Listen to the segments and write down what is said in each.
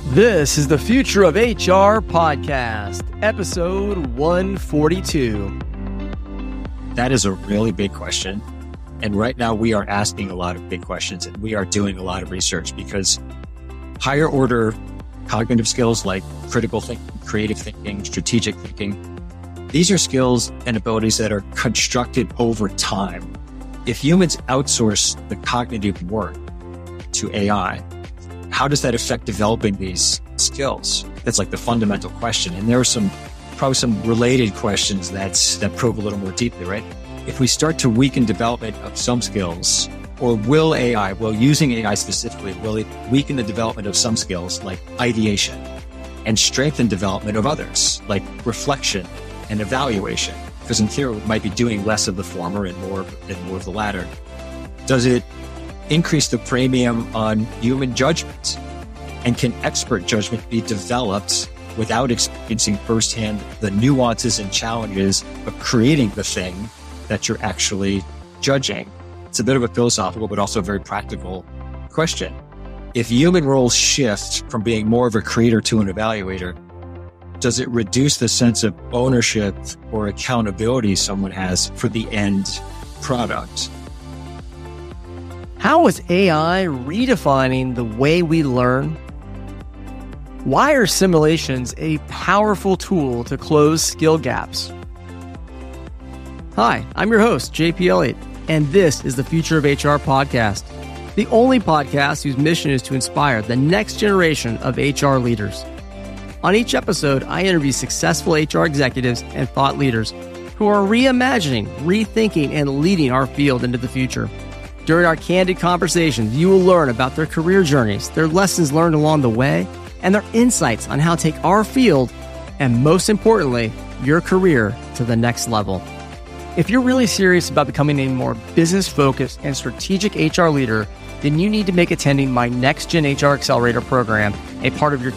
This is the Future of HR podcast, episode 142. That is a really big question. And right now we are asking a lot of big questions and we are doing a lot of research because higher order cognitive skills like critical thinking, creative thinking, strategic thinking, these are skills and abilities that are constructed over time. If humans outsource the cognitive work to AI, how does that affect developing these skills? That's like the fundamental question. And there are probably some related questions that probe a little more deeply, right? If we start to weaken development of some skills, or will using AI specifically, will it weaken the development of some skills like ideation and strengthen development of others like reflection and evaluation? Because in theory, we might be doing less of the former and more of the latter. Does it increase the premium on human judgment? And can expert judgment be developed without experiencing firsthand the nuances and challenges of creating the thing that you're actually judging? It's a bit of a philosophical, but also a very practical question. If human roles shift from being more of a creator to an evaluator, does it reduce the sense of ownership or accountability someone has for the end product? How is AI redefining the way we learn? Why are simulations a powerful tool to close skill gaps? Hi, I'm your host, JP Elliott, and this is the Future of HR podcast, the only podcast whose mission is to inspire the next generation of HR leaders. On each episode, I interview successful HR executives and thought leaders who are reimagining, rethinking, and leading our field into the future. During our candid conversations, you will learn about their career journeys, their lessons learned along the way, and their insights on how to take our field, and most importantly, your career to the next level. If you're really serious about becoming a more business-focused and strategic HR leader, then you need to make attending my Next Gen HR Accelerator program a part of your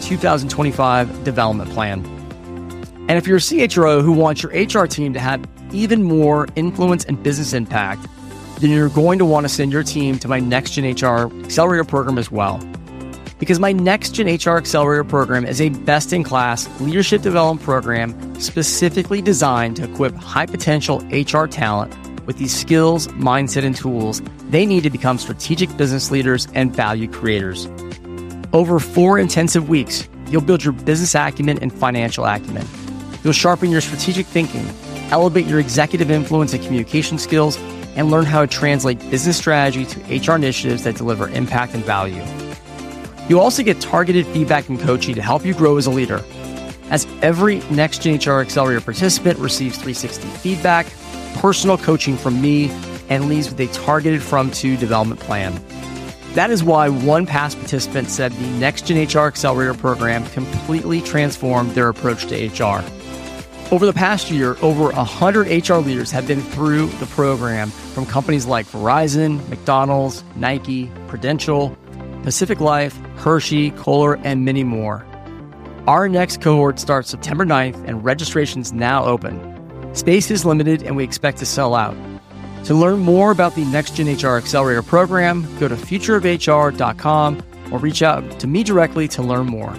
2025 development plan. And if you're a CHRO who wants your HR team to have even more influence and business impact, then you're going to want to send your team to my Next Gen HR Accelerator program as well. Because my Next Gen HR Accelerator program is a best-in-class leadership development program specifically designed to equip high-potential HR talent with these skills, mindset, and tools they need to become strategic business leaders and value creators. Over 4 intensive weeks, you'll build your business acumen and financial acumen. You'll sharpen your strategic thinking, elevate your executive influence and communication skills, and learn how to translate business strategy to HR initiatives that deliver impact and value. You'll also get targeted feedback and coaching to help you grow as a leader, as every Next Gen HR Accelerator participant receives 360 feedback, personal coaching from me, and leaves with a targeted from-to development plan. That is why one past participant said the Next Gen HR Accelerator program completely transformed their approach to HR. Over the past year, over 100 HR leaders have been through the program from companies like Verizon, McDonald's, Nike, Prudential, Pacific Life, Hershey, Kohler, and many more. Our next cohort starts September 9th and registration is now open. Space is limited and we expect to sell out. To learn more about the Next Gen HR Accelerator program, go to futureofhr.com or reach out to me directly to learn more.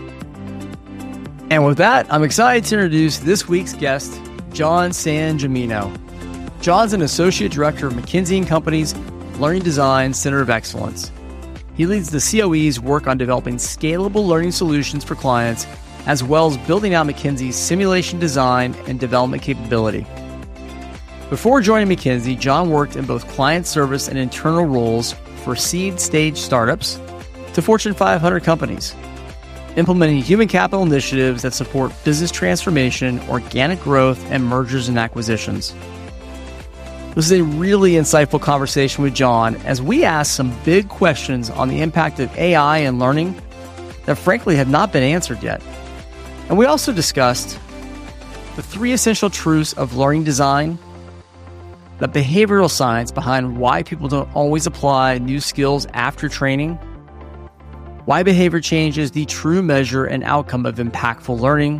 And with that, I'm excited to introduce this week's guest, John San Gimino. John's an Associate Director of McKinsey & Company's Learning Design Center of Excellence. He leads the COE's work on developing scalable learning solutions for clients, as well as building out McKinsey's simulation design and development capability. Before joining McKinsey, John worked in both client service and internal roles for seed stage startups to Fortune 500 companies, implementing human capital initiatives that support business transformation, organic growth, and mergers and acquisitions. This is a really insightful conversation with John as we ask some big questions on the impact of AI and learning that frankly have not been answered yet. And we also discussed the 3 essential truths of learning design, the behavioral science behind why people don't always apply new skills after training, why behavior change is the true measure and outcome of impactful learning,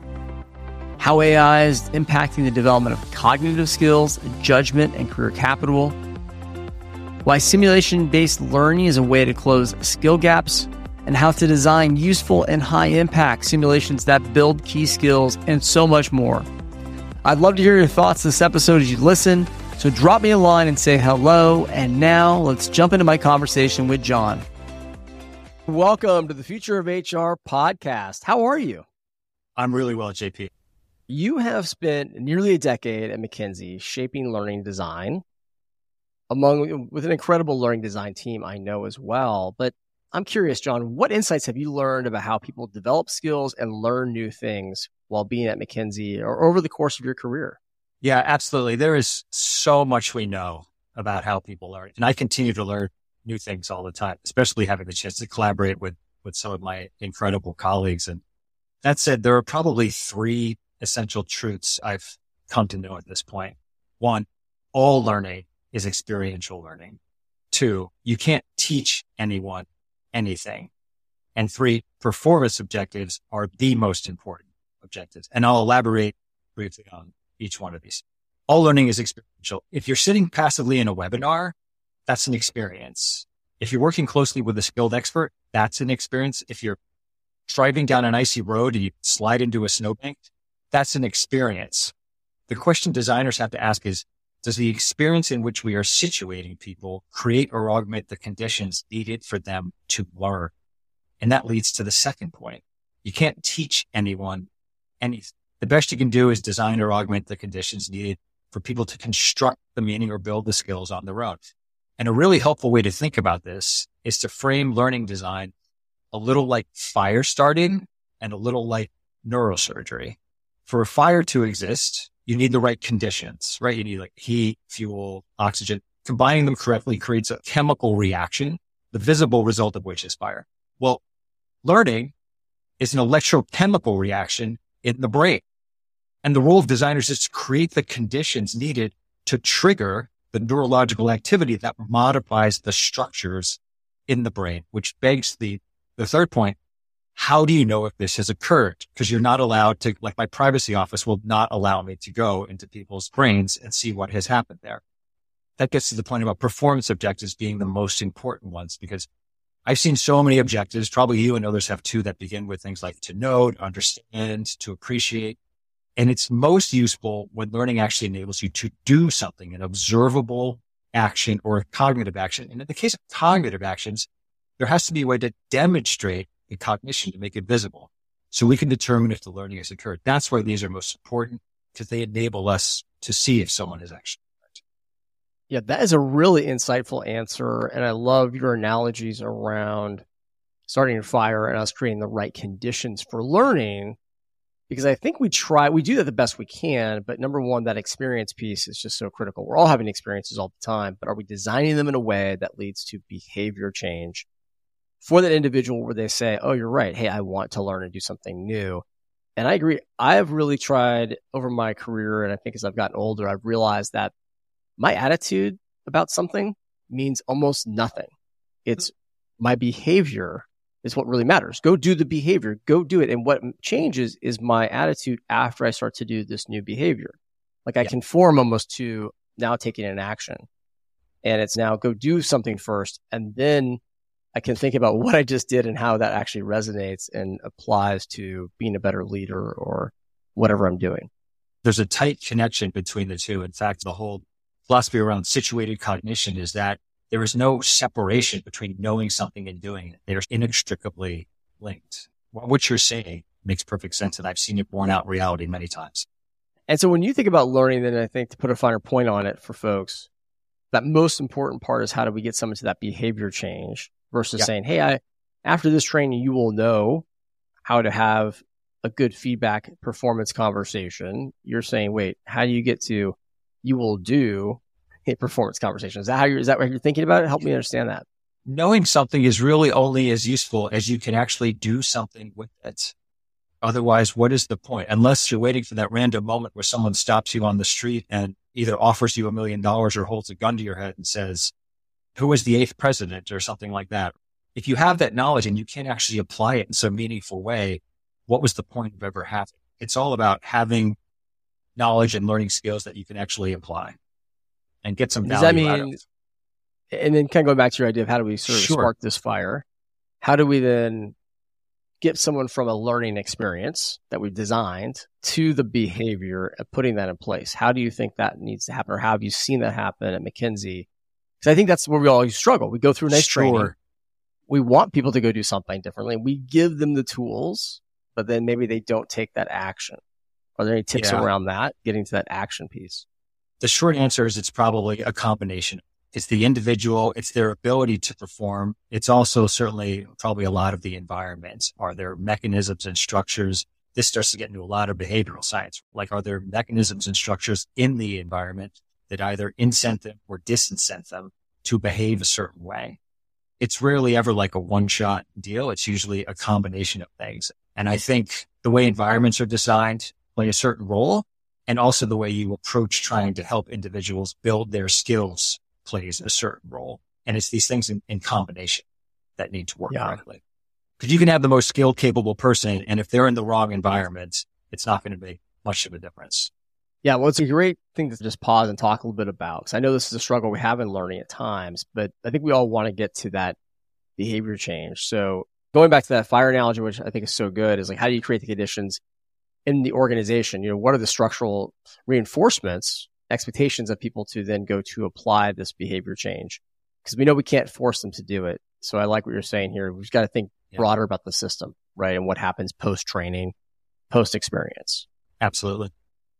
how AI is impacting the development of cognitive skills, judgment, and career capital, why simulation-based learning is a way to close skill gaps, and how to design useful and high-impact simulations that build key skills, and so much more. I'd love to hear your thoughts this episode as you listen, so drop me a line and say hello. And now let's jump into my conversation with John. Welcome to the Future of HR podcast. How are you? I'm really well, JP. You have spent nearly a decade at McKinsey shaping learning design with an incredible learning design team I know as well. But I'm curious, John, what insights have you learned about how people develop skills and learn new things while being at McKinsey or over the course of your career? Yeah, absolutely. There is so much we know about how people learn. And I continue to learn new things all the time, especially having the chance to collaborate with some of my incredible colleagues. And that said, there are probably three essential truths I've come to know at this point. One, all learning is experiential learning. Two, you can't teach anyone anything. And three, performance objectives are the most important objectives. And I'll elaborate briefly on each one of these. All learning is experiential. If you're sitting passively in a webinar, that's an experience. If you're working closely with a skilled expert, that's an experience. If you're driving down an icy road and you slide into a snowbank, that's an experience. The question designers have to ask is, does the experience in which we are situating people create or augment the conditions needed for them to learn? And that leads to the second point. You can't teach anyone anything. The best you can do is design or augment the conditions needed for people to construct the meaning or build the skills on their own. And a really helpful way to think about this is to frame learning design a little like fire starting and a little like neurosurgery. For a fire to exist, you need the right conditions, right? You need like heat, fuel, oxygen. Combining them correctly creates a chemical reaction, the visible result of which is fire. Well, learning is an electrochemical reaction in the brain. And the role of designers is to create the conditions needed to trigger the neurological activity that modifies the structures in the brain, which begs the third point. How do you know if this has occurred? Because you're not allowed to, like my privacy office will not allow me to go into people's brains and see what has happened there. That gets to the point about performance objectives being the most important ones, because I've seen so many objectives, probably you and others have too, that begin with things like to know, to understand, to appreciate. And it's most useful when learning actually enables you to do something, an observable action or a cognitive action. And in the case of cognitive actions, there has to be a way to demonstrate the cognition to make it visible so we can determine if the learning has occurred. That's why these are most important, because they enable us to see if someone has actually learned. Yeah, that is a really insightful answer. And I love your analogies around starting a fire and us creating the right conditions for learning, because I think we do that the best we can. But number one, that experience piece is just so critical. We're all having experiences all the time, but are we designing them in a way that leads to behavior change for that individual where they say, oh, you're right. Hey, I want to learn and do something new. And I agree. I have really tried over my career, and I think as I've gotten older, I've realized that my attitude about something means almost nothing. It's my behavior is what really matters. Go do the behavior. Go do it. And what changes is my attitude after I start to do this new behavior. Like I conform almost to now taking an action. And it's now go do something first, and then I can think about what I just did and how that actually resonates and applies to being a better leader or whatever I'm doing. There's a tight connection between the two. In fact, the whole philosophy around situated cognition is that there is no separation between knowing something and doing it. They're inextricably linked. What you're saying makes perfect sense, and I've seen it borne out in reality many times. And so when you think about learning, then I think to put a finer point on it for folks, that most important part is how do we get someone to that behavior change versus saying, hey, after this training, you will know how to have a good feedback performance conversation. You're saying, wait, how do you get to you will do a performance conversation? Is that what you're thinking about it? Help me understand that. Knowing something is really only as useful as you can actually do something with it. Otherwise, what is the point? Unless you're waiting for that random moment where someone stops you on the street and either offers you $1 million or holds a gun to your head and says, who was the 8th president or something like that. If you have that knowledge and you can't actually apply it in some meaningful way, what was the point of ever having? It's all about having knowledge and learning skills that you can actually apply and get some value out of. And then kind of going back to your idea of how do we sort of spark this fire? how do we then get someone from a learning experience that we've designed to the behavior and putting that in place? How do you think that needs to happen, or how have you seen that happen at McKinsey? Because I think that's where we always struggle. We go through a nice training. We want people to go do something differently. We give them the tools, but then maybe they don't take that action. Are there any tips around that, getting to that action piece? The short answer is it's probably a combination. It's the individual, it's their ability to perform. It's also certainly probably a lot of the environment. Are there mechanisms and structures? This starts to get into a lot of behavioral science. Like, are there mechanisms and structures in the environment that either incent them or disincent them to behave a certain way? It's rarely ever like a one-shot deal. It's usually a combination of things. And I think the way environments are designed play a certain role, and also the way you approach trying to help individuals build their skills plays a certain role. And it's these things in combination that need to work correctly. Because you can have the most skilled, capable person, and if they're in the wrong environment, it's not going to make much of a difference. Yeah, well, it's a great thing to just pause and talk a little bit about, because I know this is a struggle we have in learning at times, but I think we all want to get to that behavior change. So going back to that fire analogy, which I think is so good, is like, how do you create the conditions in the organization? You know, what are the structural reinforcements, expectations of people to then go to apply this behavior change? Because we know we can't force them to do it. So I like what you're saying here. We've got to think broader about the system, right? And what happens post-training, post-experience. Absolutely.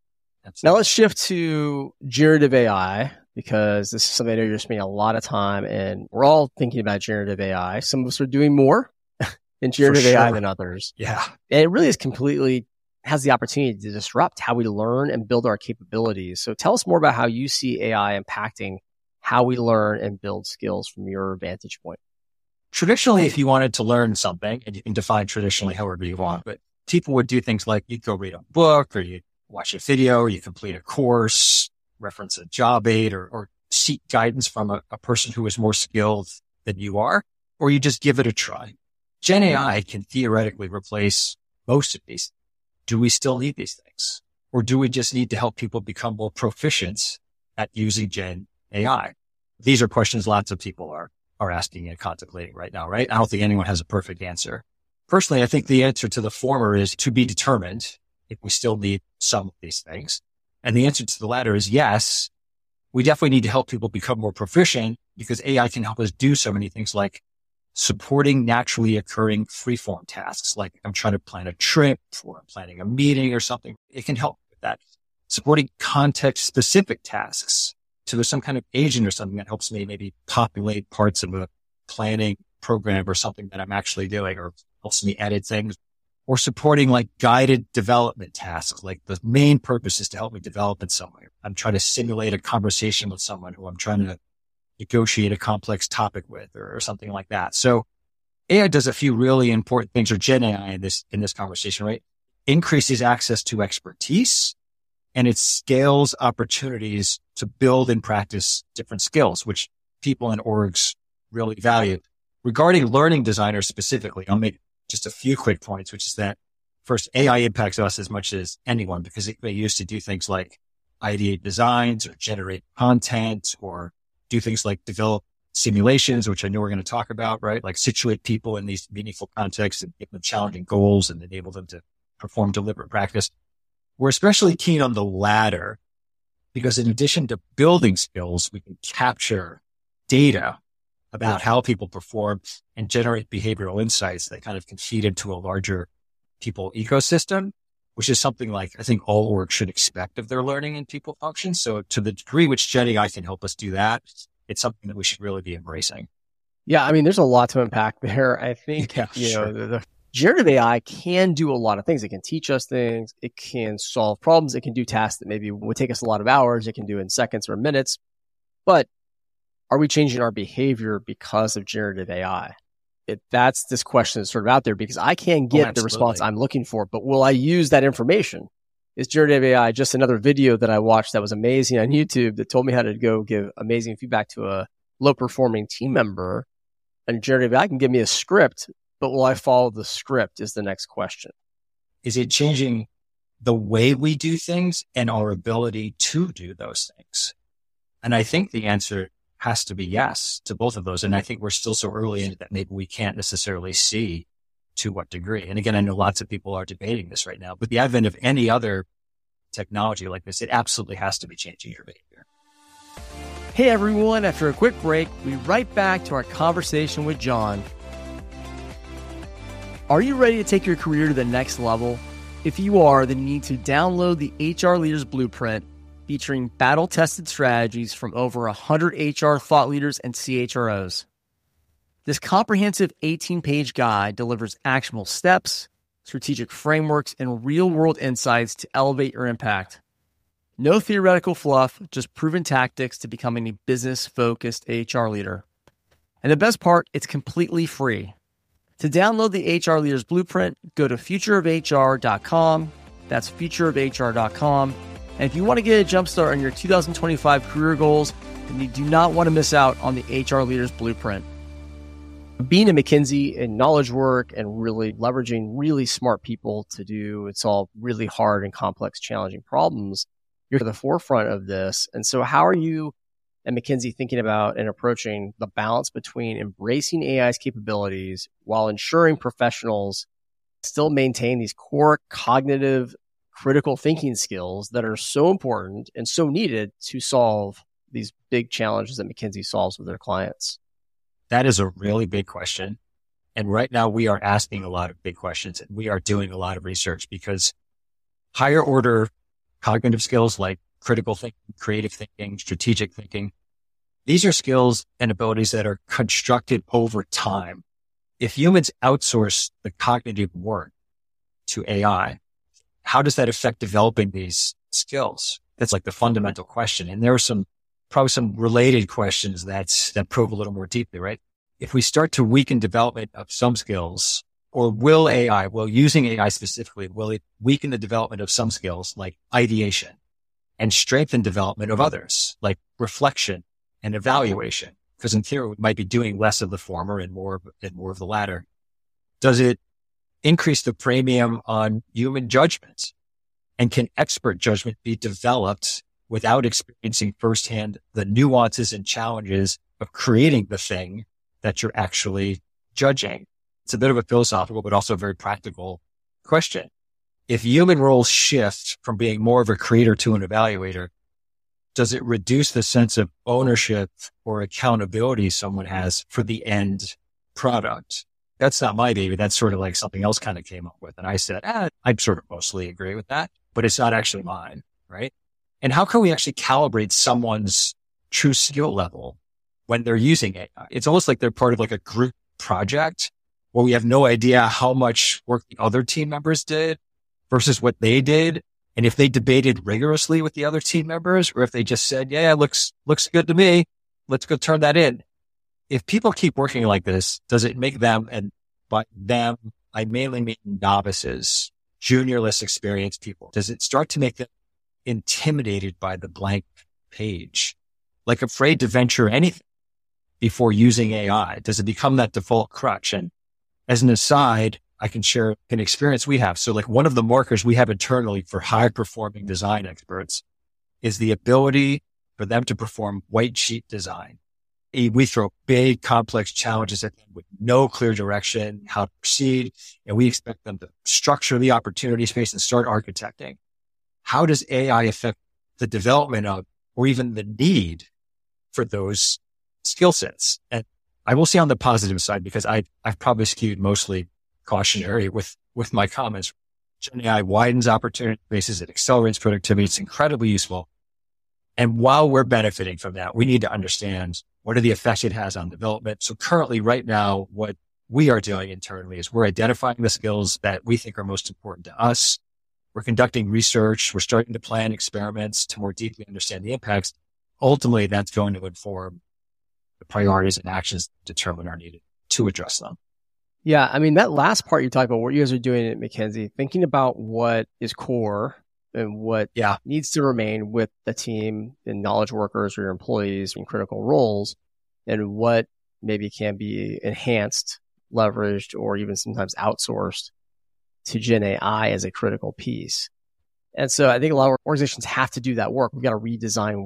Now let's shift to generative AI, because this is something I know you're spending a lot of time, and we're all thinking about generative AI. Some of us are doing more in generative AI than others. Yeah. And it really is completely has the opportunity to disrupt how we learn and build our capabilities. So tell us more about how you see AI impacting how we learn and build skills from your vantage point. Traditionally, if you wanted to learn something, and you can define traditionally however you want, but people would do things like you'd go read a book, or you'd watch a video, or you complete a course, reference a job aid, or seek guidance from a person who is more skilled than you are, or you just give it a try. Gen AI can theoretically replace most of these. Do we still need these things? Or do we just need to help people become more proficient at using Gen AI? These are questions lots of people are asking and contemplating right now, right? I don't think anyone has a perfect answer. Personally, I think the answer to the former is to be determined if we still need some of these things. And the answer to the latter is yes, we definitely need to help people become more proficient, because AI can help us do so many things, like supporting naturally occurring freeform tasks. Like, I'm trying to plan a trip, or I'm planning a meeting or something. It can help with that. Supporting context specific tasks. So there's some kind of agent or something that helps me maybe populate parts of a planning program or something that I'm actually doing, or helps me edit things. Or supporting like guided development tasks. Like, the main purpose is to help me develop in some way. I'm trying to simulate a conversation with someone who I'm trying to negotiate a complex topic with, or something like that. So AI does a few really important things, or Gen AI in this conversation, right? Increases access to expertise, and it scales opportunities to build and practice different skills, which people in orgs really value. Regarding learning designers specifically, I'll make just a few quick points, which is that first, AI impacts us as much as anyone, because it may use to do things like ideate designs, or generate content, or do things like develop simulations, which I know we're going to talk about, right? Like situate people in these meaningful contexts and give them challenging goals and enable them to perform deliberate practice. We're especially keen on the latter, because in addition to building skills, we can capture data about how people perform and generate behavioral insights that kind of can feed into a larger people ecosystem, which is something like I think all orgs should expect of their learning and people function. So to the degree which Gen AI can help us do that, it's something that we should really be embracing. Yeah, I mean, there's a lot to unpack there. I think, the generative AI can do a lot of things. It can teach us things. It can solve problems. It can do tasks that maybe would take us a lot of hours. It can do in seconds or minutes. But are we changing our behavior because of generative AI? That's this question that's sort of out there, because I can get the response I'm looking for, but will I use that information? Is generative AI just another video that I watched that was amazing on YouTube that told me how to go give amazing feedback to a low performing team member? And generative AI can give me a script, but will I follow the script is the next question. Is it changing the way we do things and our ability to do those things? And I think the answer has to be yes to both of those. And I think we're still so early in it that maybe we can't necessarily see to what degree. And again, I know lots of people are debating this right now, but the advent of any other technology like this, it absolutely has to be changing your behavior. Hey everyone, after a quick break, we right back to our conversation with John. Are you ready to take your career to the next level? If you are, then you need to download the HR Leaders Blueprint, featuring battle-tested strategies from over 100 HR thought leaders and CHROs. This comprehensive 18-page guide delivers actionable steps, strategic frameworks, and real-world insights to elevate your impact. No theoretical fluff, just proven tactics to becoming a business-focused HR leader. And the best part, it's completely free. To download the HR Leaders Blueprint, go to futureofhr.com. That's futureofhr.com. And if you want to get a jumpstart on your 2025 career goals, then you do not want to miss out on the HR Leaders Blueprint. Being at McKinsey and knowledge work and really leveraging really smart people to solve really hard and complex, challenging problems, you're at the forefront of this. And so how are you at McKinsey thinking about and approaching the balance between embracing AI's capabilities while ensuring professionals still maintain these core cognitive critical thinking skills that are so important and so needed to solve these big challenges that McKinsey solves with their clients? That is a really big question. And right now we are asking a lot of big questions and we are doing a lot of research because higher order cognitive skills like critical thinking, creative thinking, strategic thinking, these are skills and abilities that are constructed over time. If humans outsource the cognitive work to AI, how does that affect developing these skills? That's like the fundamental question. And there are probably some related questions that probe a little more deeply, right? If we start to weaken development of some skills, or will using AI specifically, will it weaken the development of some skills like ideation and strengthen development of others like reflection and evaluation? Because in theory, we might be doing less of the former and more of the latter. Does it increase the premium on human judgment? And can expert judgment be developed without experiencing firsthand the nuances and challenges of creating the thing that you're actually judging? It's a bit of a philosophical, but also a very practical question. If human roles shift from being more of a creator to an evaluator, does it reduce the sense of ownership or accountability someone has for the end product? That's not my baby. That's sort of like something else kind of came up with. And I said, I sort of mostly agree with that, but it's not actually mine, right? And how can we actually calibrate someone's true skill level when they're using AI? It's almost like they're part of like a group project where we have no idea how much work the other team members did versus what they did. And if they debated rigorously with the other team members, or if they just said, yeah, looks good to me, let's go turn that in. If people keep working like this, does it make them, and by them, I mainly mean novices, junior, less experienced people, does it start to make them intimidated by the blank page, like afraid to venture anything before using AI? Does it become that default crutch? And as an aside, I can share an experience we have. So like one of the markers we have internally for high performing design experts is the ability for them to perform white sheet design. We throw big, complex challenges at them with no clear direction, how to proceed. And we expect them to structure the opportunity space and start architecting. How does AI affect the development of, or even the need for those skill sets? And I will say on the positive side, because I've probably skewed mostly cautionary with my comments. Gen AI widens opportunity spaces. It accelerates productivity. It's incredibly useful. And while we're benefiting from that, we need to understand what are the effects it has on development. So currently, right now, what we are doing internally is we're identifying the skills that we think are most important to us. We're conducting research. We're starting to plan experiments to more deeply understand the impacts. Ultimately, that's going to inform the priorities and actions that determine are needed to address them. Yeah, I mean, that last part you talked about, what you guys are doing at McKinsey, thinking about what is core and what needs to remain with the team and knowledge workers or your employees in critical roles, and what maybe can be enhanced, leveraged, or even sometimes outsourced to Gen AI as a critical piece. And so I think a lot of organizations have to do that work. We've got to redesign work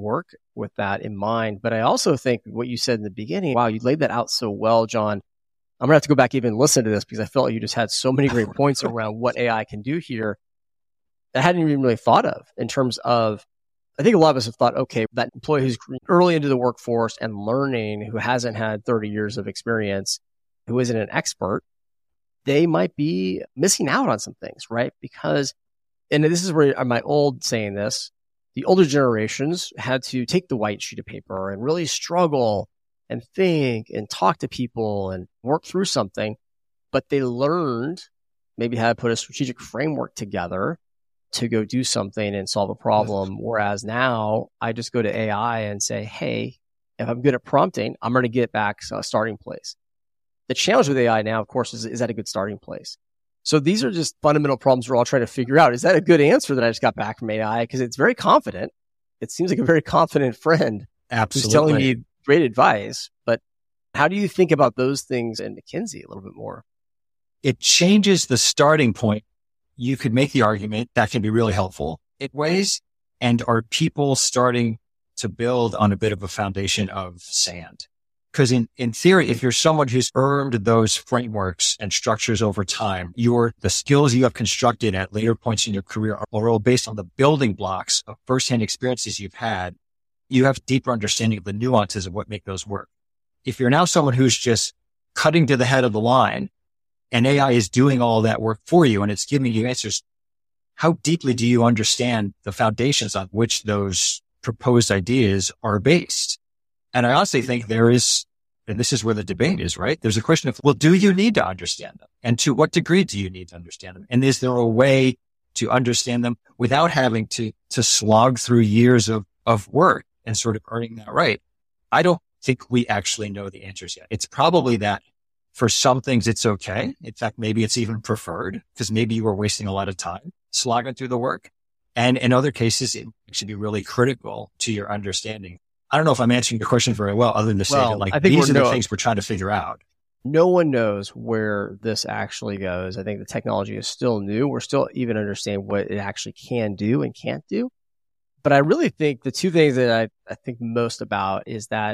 with that in mind. But I also think what you said in the beginning, wow, you laid that out so well, John. I'm going to have to go back even and listen to this because I felt like you just had so many great points around what AI can do here that I hadn't even really thought of in terms of, I think a lot of us have thought, okay, that employee who's early into the workforce and learning, who hasn't had 30 years of experience, who isn't an expert, they might be missing out on some things, right? Because, and this is where my old saying this, the older generations had to take the white sheet of paper and really struggle and think and talk to people and work through something. But they learned maybe how to put a strategic framework together to go do something and solve a problem. Whereas now I just go to AI and say, hey, if I'm good at prompting, I'm going to get back a starting place. The challenge with AI now, of course, is that a good starting place? So these are just fundamental problems we're all trying to figure out. Is that a good answer that I just got back from AI? Because it's very confident. It seems like a very confident friend. Absolutely. Who's telling me great advice. But how do you think about those things in McKinsey a little bit more? It changes the starting point. You could make the argument that can be really helpful in ways. And are people starting to build on a bit of a foundation of sand? Because in theory, if you're someone who's earned those frameworks and structures over time, the skills you have constructed at later points in your career are all based on the building blocks of firsthand experiences you've had. You have deeper understanding of the nuances of what make those work. If you're now someone who's just cutting to the head of the line and AI is doing all that work for you and it's giving you answers, how deeply do you understand the foundations on which those proposed ideas are based? And I honestly think there is, and this is where the debate is, right? There's a question of, well, do you need to understand them? And to what degree do you need to understand them? And is there a way to understand them without having to slog through years of work and sort of earning that right? I don't think we actually know the answers yet. It's probably that for some things, it's okay. In fact, maybe it's even preferred because maybe you were wasting a lot of time slogging through the work. And in other cases, it should be really critical to your understanding. I don't know if I'm answering your question very well, other than to say that like these are the things we're trying to figure out. No one knows where this actually goes. I think the technology is still new. We're still even understanding what it actually can do and can't do. But I really think the two things that I think most about is that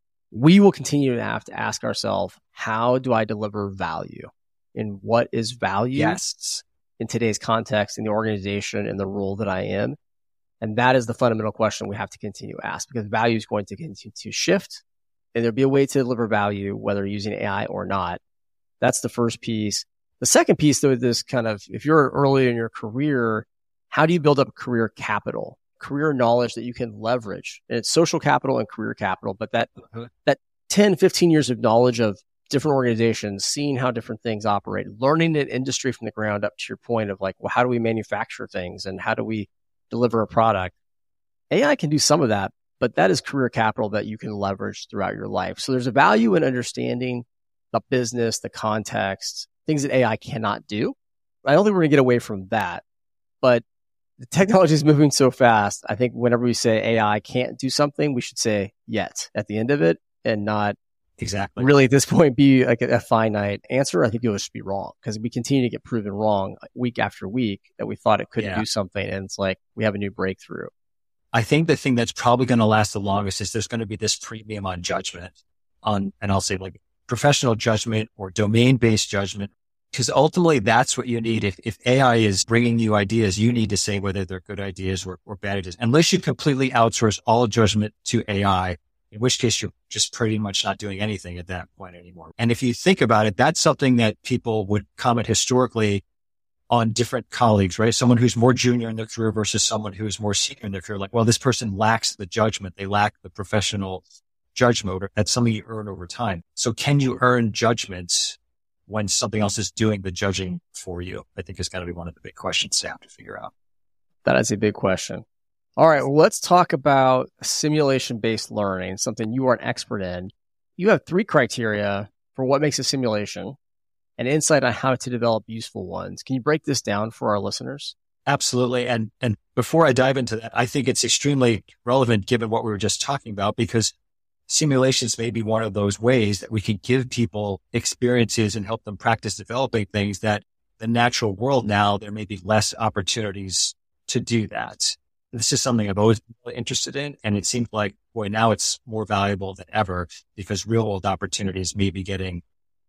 we will continue to have to ask ourselves, how do I deliver value? And what is value in today's context, in the organization, in the role that I am? And that is the fundamental question we have to continue to ask, because value is going to continue to shift and there'll be a way to deliver value, whether using AI or not. That's the first piece. The second piece, though, this kind of, if you're early in your career, how do you build up career capital, career knowledge that you can leverage? And it's social capital and career capital, but that 10, 15 years of knowledge of different organizations, seeing how different things operate, learning an industry from the ground up, to your point of like, well, how do we manufacture things and how do we deliver a product? AI can do some of that, but that is career capital that you can leverage throughout your life. So there's a value in understanding the business, the context, things that AI cannot do. I don't think we're going to get away from that, but the technology is moving so fast. I think whenever we say AI can't do something, we should say yet at the end of it and not really at this point be like a finite answer. I think you'll just be wrong because we continue to get proven wrong week after week that we thought it couldn't do something. And it's like we have a new breakthrough. I think the thing that's probably going to last the longest is there's going to be this premium on judgment and I'll say like professional judgment or domain-based judgment, because ultimately that's what you need. If AI is bringing you ideas, you need to say whether they're good ideas or bad ideas, unless you completely outsource all judgment to AI, in which case you're just pretty much not doing anything at that point anymore. And if you think about it, that's something that people would comment historically on different colleagues, right? Someone who's more junior in their career versus someone who's more senior in their career. Like, well, this person lacks the judgment. They lack the professional judgment. That's something you earn over time. So can you earn judgments when something else is doing the judging for you? I think is going to be one of the big questions to have to figure out. That is a big question. All right, well, let's talk about simulation-based learning, something you are an expert in. You have 3 criteria for what makes a simulation and insight on how to develop useful ones. Can you break this down for our listeners? Absolutely. And before I dive into that, I think it's extremely relevant given what we were just talking about, because simulations may be one of those ways that we can give people experiences and help them practice developing things that the natural world now, there may be less opportunities to do that. This is something I've always been really interested in. And it seems like boy, now it's more valuable than ever because real world opportunities may be getting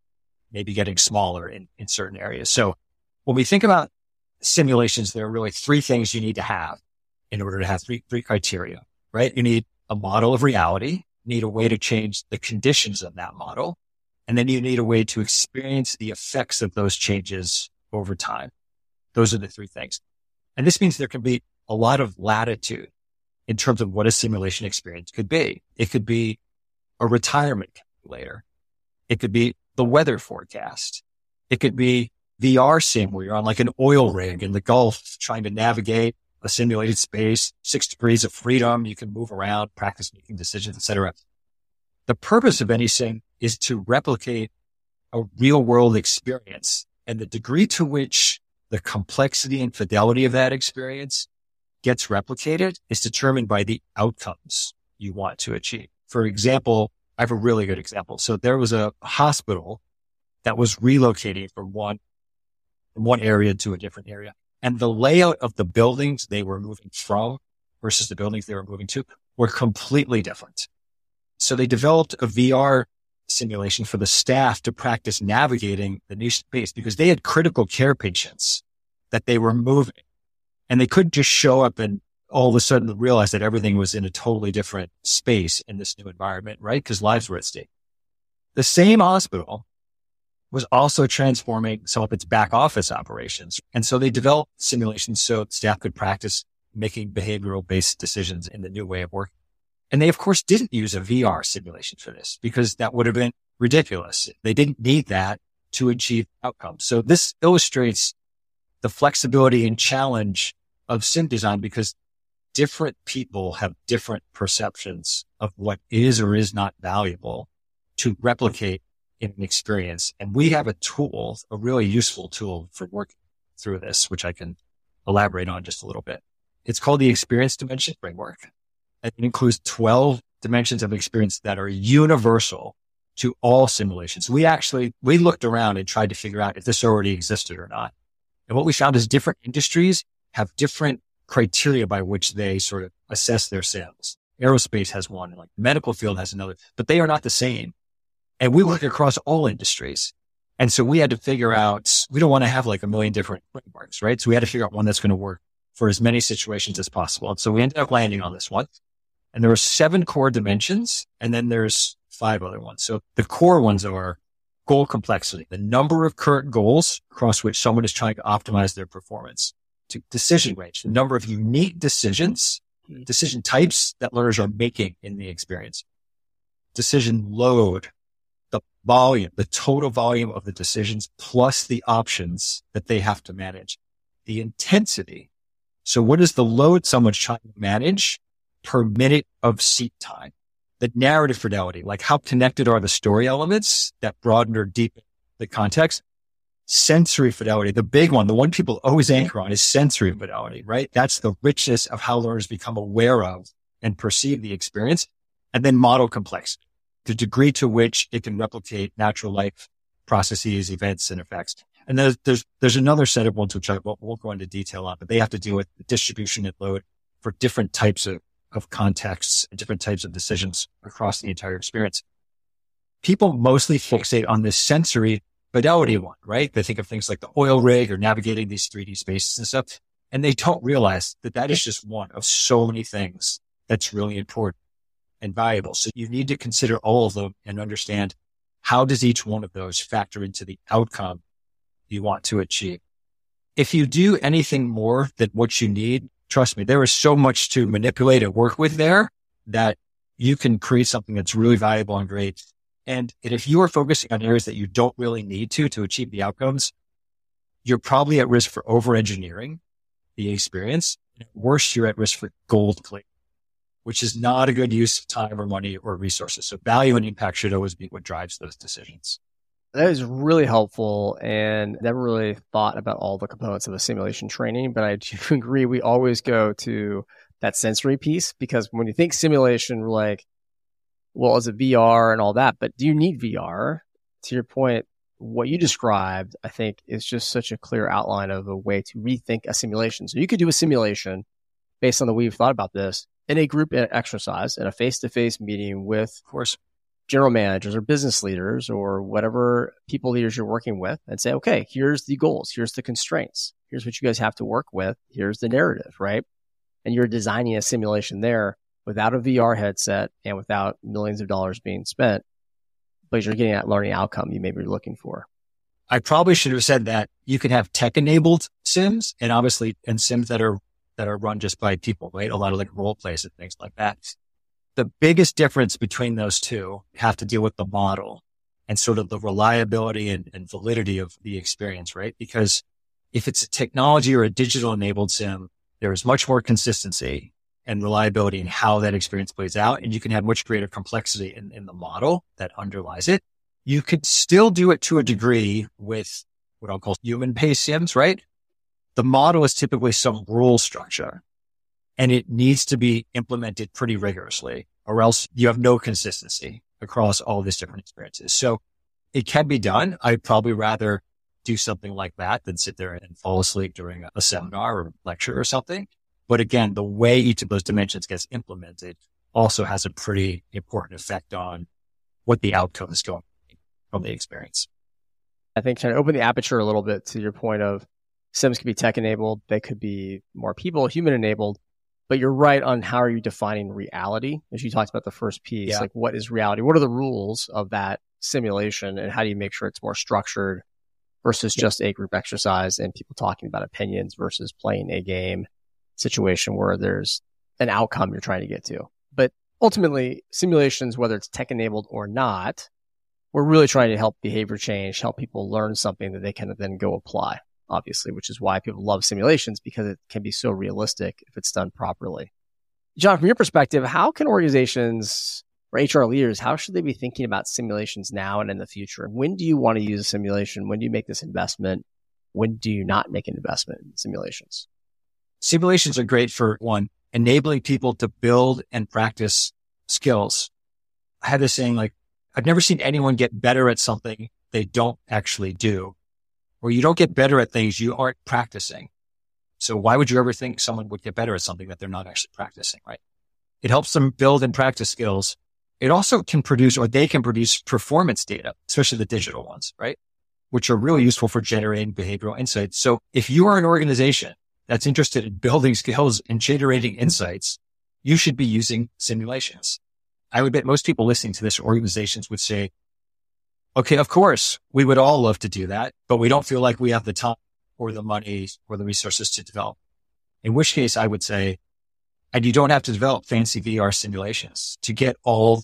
smaller in certain areas. So when we think about simulations, there are really three things you need to have in order to have three criteria, right? You need a model of reality, you need a way to change the conditions of that model, and then you need a way to experience the effects of those changes over time. Those are the three things. And this means there can be a lot of latitude in terms of what a simulation experience could be. It could be a retirement calculator. It could be the weather forecast. It could be VR sim where you're on like an oil rig in the Gulf trying to navigate a simulated space, 6 degrees of freedom. You can move around, practice making decisions, etc. The purpose of any sim is to replicate a real world experience, and the degree to which the complexity and fidelity of that experience gets replicated is determined by the outcomes you want to achieve. For example, I have a really good example. So there was a hospital that was relocating from one area to a different area. And the layout of the buildings they were moving from versus the buildings they were moving to were completely different. So they developed a VR simulation for the staff to practice navigating the new space because they had critical care patients that they were moving. And they couldn't just show up and all of a sudden realize that everything was in a totally different space in this new environment, right? Because lives were at stake. The same hospital was also transforming some of its back office operations. And so they developed simulations so staff could practice making behavioral based decisions in the new way of working. And they, of course, didn't use a VR simulation for this because that would have been ridiculous. They didn't need that to achieve outcomes. So this illustrates the flexibility and challenge of sim design because different people have different perceptions of what is or is not valuable to replicate in an experience. And we have a tool, a really useful tool for working through this, which I can elaborate on just a little bit. It's called the Experience Dimension Framework. It includes 12 dimensions of experience that are universal to all simulations. We looked around and tried to figure out if this already existed or not. And what we found is different industries have different criteria by which they sort of assess their sims. Aerospace has one, and like the medical field has another, but they are not the same. And we look across all industries. And so we had to figure out, we don't want to have like a million different frameworks, right? So we had to figure out one that's going to work for as many situations as possible. And so we ended up landing on this one. And there are 7 core dimensions, and then there's 5 other ones. So the core ones are goal complexity, the number of current goals across which someone is trying to optimize their performance, to decision range, the number of unique decision types that learners are making in the experience, decision load, the volume, the total volume of the decisions plus the options that they have to manage, the intensity. So what is the load someone's trying to manage per minute of seat time? The narrative fidelity, like how connected are the story elements that broaden or deepen the context? Sensory fidelity, the big one, the one people always anchor on is sensory fidelity, right? That's the richness of how learners become aware of and perceive the experience. And then model complexity, the degree to which it can replicate natural life processes, events, and effects. And there's another set of ones which I won't go into detail on, but they have to do with the distribution and load for different types of contexts and different types of decisions across the entire experience. People mostly fixate on this sensory fidelity one, right? They think of things like the oil rig or navigating these 3D spaces and stuff. And they don't realize that that is just one of so many things that's really important and valuable. So you need to consider all of them and understand how does each one of those factor into the outcome you want to achieve. If you do anything more than what you need, trust me, there is so much to manipulate and work with there that you can create something that's really valuable and great. And if you are focusing on areas that you don't really need to achieve the outcomes, you're probably at risk for over-engineering the experience. At worst, you're at risk for gold plating, which is not a good use of time or money or resources. So value and impact should always be what drives those decisions. That is really helpful, and never really thought about all the components of a simulation training, but I do agree we always go to that sensory piece, because when you think simulation, we're like, well, is it VR and all that? But do you need VR? To your point, what you described, I think, is just such a clear outline of a way to rethink a simulation. So you could do a simulation based on the way you've thought about this in a group exercise, in a face-to-face meeting with, Of course, general managers or business leaders or whatever people leaders you're working with, and say, okay, here's the goals, here's the constraints, here's what you guys have to work with, here's the narrative, right? And you're designing a simulation there without a VR headset and without millions of dollars being spent, but you're getting that learning outcome you may be looking for. I probably should have said that you can have tech-enabled sims and obviously and sims that are run just by people, right? A lot of like role plays and things like that. The biggest difference between those two have to deal with the model and sort of the reliability and validity of the experience, right? Because if it's a technology or a digital enabled sim, there is much more consistency and reliability in how that experience plays out. And you can have much greater complexity in the model that underlies it. You could still do it to a degree with what I'll call human-based sims, right? The model is typically some rule structure and it needs to be implemented pretty rigorously or else you have no consistency across all these different experiences. So it can be done. I'd probably rather do something like that than sit there and fall asleep during a seminar or lecture or something. But again, the way each of those dimensions gets implemented also has a pretty important effect on what the outcome is going to be from the experience. I think trying to open the aperture a little bit to your point of sims could be tech enabled, they could be more people, human enabled, but you're right on how are you defining reality? As you talked about the first piece, like what is reality? What are the rules of that simulation and how do you make sure it's more structured versus just a group exercise and people talking about opinions versus playing a game situation where there's an outcome you're trying to get to. But ultimately, simulations, whether it's tech enabled or not, we're really trying to help behavior change, help people learn something that they can then go apply, obviously, which is why people love simulations because it can be so realistic if it's done properly. John, from your perspective, how can organizations or HR leaders, how should they be thinking about simulations now and in the future? When do you want to use a simulation? When do you make this investment? When do you not make an investment in simulations? Simulations are great for one, enabling people to build and practice skills. I had this saying like, I've never seen anyone get better at something they don't actually do. Or you don't get better at things you aren't practicing. So why would you ever think someone would get better at something that they're not actually practicing, right? It helps them build and practice skills. It also can produce, or they can produce performance data, especially the digital ones, right? Which are really useful for generating behavioral insights. So if you are an organization that's interested in building skills and generating insights, you should be using simulations. I would bet most people listening to this organizations would say, okay, of course, we would all love to do that, but we don't feel like we have the time or the money or the resources to develop. In which case I would say, and you don't have to develop fancy VR simulations to get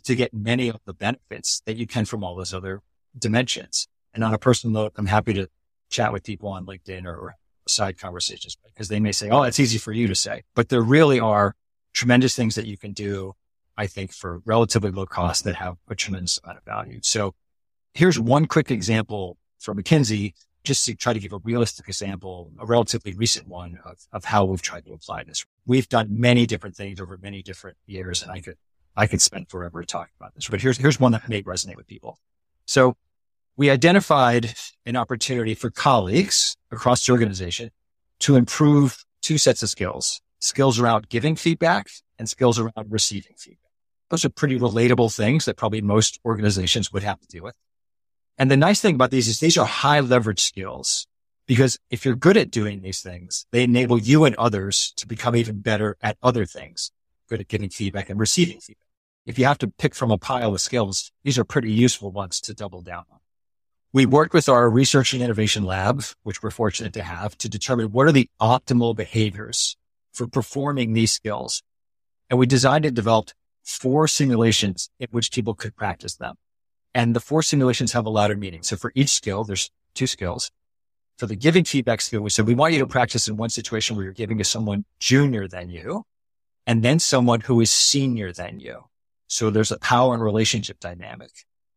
many of the benefits that you can from all those other dimensions. And on a personal note, I'm happy to chat with people on LinkedIn or side conversations because they may say, oh, that's easy for you to say, but there really are tremendous things that you can do, I think, for relatively low cost that have a tremendous amount of value. So here's one quick example from McKinsey, just to try to give a realistic example, a relatively recent one of how we've tried to apply this. We've done many different things over many different years, and I could spend forever talking about this, but here's one that may resonate with people. So we identified an opportunity for colleagues across the organization to improve two sets of skills around giving feedback and skills around receiving feedback. Those are pretty relatable things that probably most organizations would have to deal with. And the nice thing about these is these are high leverage skills because if you're good at doing these things, they enable you and others to become even better at other things, good at giving feedback and receiving feedback. If you have to pick from a pile of skills, these are pretty useful ones to double down on. We worked with our research and innovation lab, which we're fortunate to have, to determine what are the optimal behaviors for performing these skills. And we designed and developed 4 simulations in which people could practice them. And the 4 simulations have a lot of meaning. So for each skill, there's 2 skills. For the giving feedback skill, we said we want you to practice in one situation where you're giving to someone junior than you and then someone who is senior than you. So there's a power and relationship dynamic.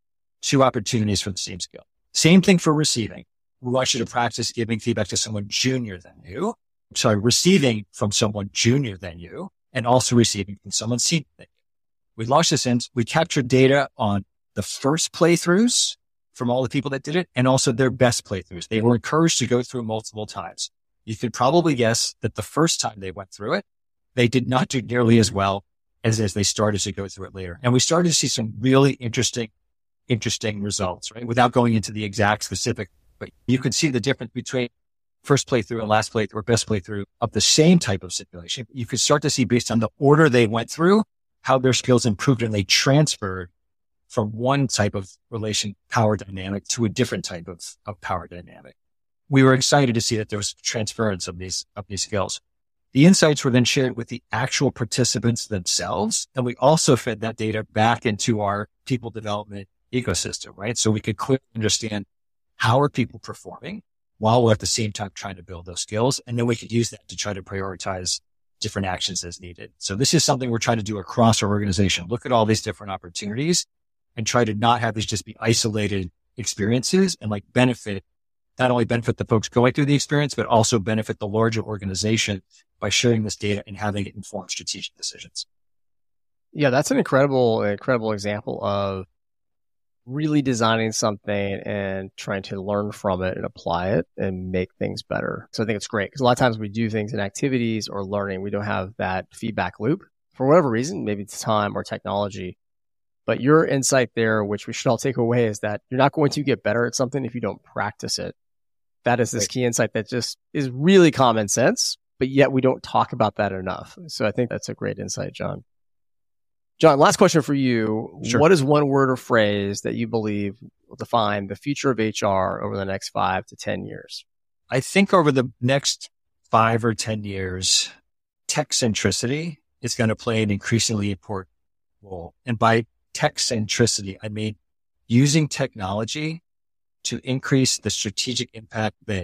2 opportunities for the same skill. Same thing for receiving. We want you to practice giving feedback to someone junior than you. Receiving from someone junior than you and also receiving from someone senior than you. We launched this in, we captured data on the first playthroughs from all the people that did it and also their best playthroughs. They were encouraged to go through multiple times. You could probably guess that the first time they went through it, they did not do nearly as well as they started to go through it later. And we started to see some really interesting results, right? Without going into the exact specific, but you could see the difference between first playthrough and last playthrough or best playthrough of the same type of simulation. You could start to see based on the order they went through, how their skills improved and they transferred from one type of relation power dynamic to a different type of power dynamic. We were excited to see that there was transference of these skills. The insights were then shared with the actual participants themselves. And we also fed that data back into our people development ecosystem, right? So we could clearly understand how are people performing while we're at the same time trying to build those skills. And then we could use that to try to prioritize different actions as needed. So this is something we're trying to do across our organization. Look at all these different opportunities and try to not have these just be isolated experiences and not only benefit the folks going through the experience, but also benefit the larger organization by sharing this data and having it inform strategic decisions. Yeah, that's an incredible example of really designing something and trying to learn from it and apply it and make things better. So I think it's great because a lot of times we do things in activities or learning, we don't have that feedback loop for whatever reason, maybe it's time or technology. But your insight there, which we should all take away, is that you're not going to get better at something if you don't practice it. That is this key insight that just is really common sense, but yet we don't talk about that enough. So I think that's a great insight, John. John, last question for you. Sure. What is one word or phrase that you believe will define the future of HR over the next 5 to 10 years? I think over the next 5 or 10 years, tech centricity is going to play an increasingly important role. And by tech centricity, I mean using technology to increase the strategic impact that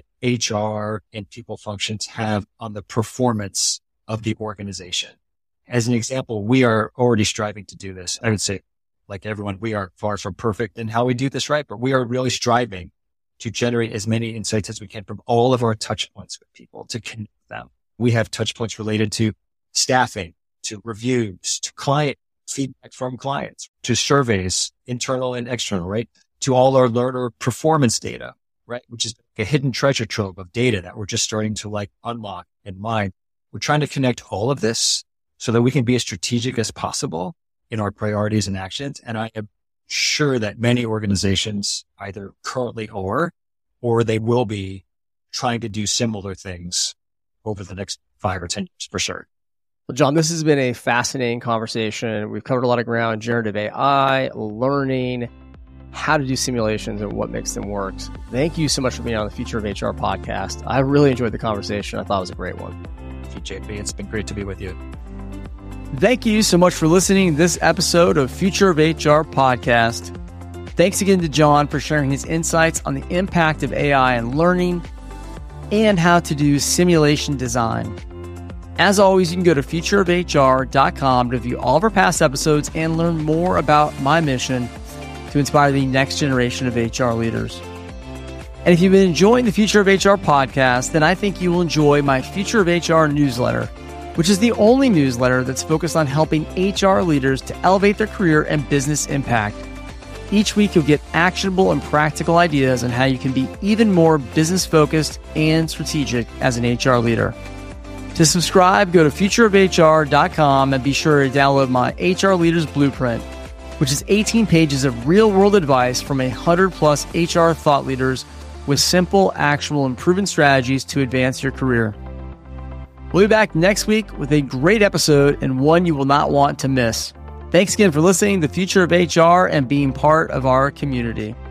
HR and people functions have on the performance of the organization. As an example, we are already striving to do this. I would say, like everyone, we are far from perfect in how we do this, right? But we are really striving to generate as many insights as we can from all of our touch points with people to connect them. We have touch points related to staffing, to reviews, to client feedback from clients, to surveys, internal and external, right? To all our learner performance data, right? Which is a hidden treasure trove of data that we're just starting to unlock and mine. We're trying to connect all of this so that we can be as strategic as possible in our priorities and actions. And I am sure that many organizations either currently or they will be trying to do similar things over the next 5 or 10 years for sure. Well, John, this has been a fascinating conversation. We've covered a lot of ground, generative AI, learning, how to do simulations and what makes them work. Thank you so much for being on the Future of HR podcast. I really enjoyed the conversation. I thought it was a great one. Thank you, JP. It's been great to be with you. Thank you so much for listening to this episode of Future of HR podcast. Thanks again to John for sharing his insights on the impact of AI in learning and how to do simulation design. As always, you can go to futureofhr.com to view all of our past episodes and learn more about my mission to inspire the next generation of HR leaders. And if you've been enjoying the Future of HR podcast, then I think you will enjoy my Future of HR newsletter, which is the only newsletter that's focused on helping HR leaders to elevate their career and business impact. Each week, you'll get actionable and practical ideas on how you can be even more business-focused and strategic as an HR leader. To subscribe, go to futureofhr.com and be sure to download my HR Leaders Blueprint, which is 18 pages of real-world advice from 100-plus HR thought leaders with simple, actionable, and proven strategies to advance your career. We'll be back next week with a great episode and one you will not want to miss. Thanks again for listening to The Future of HR and being part of our community.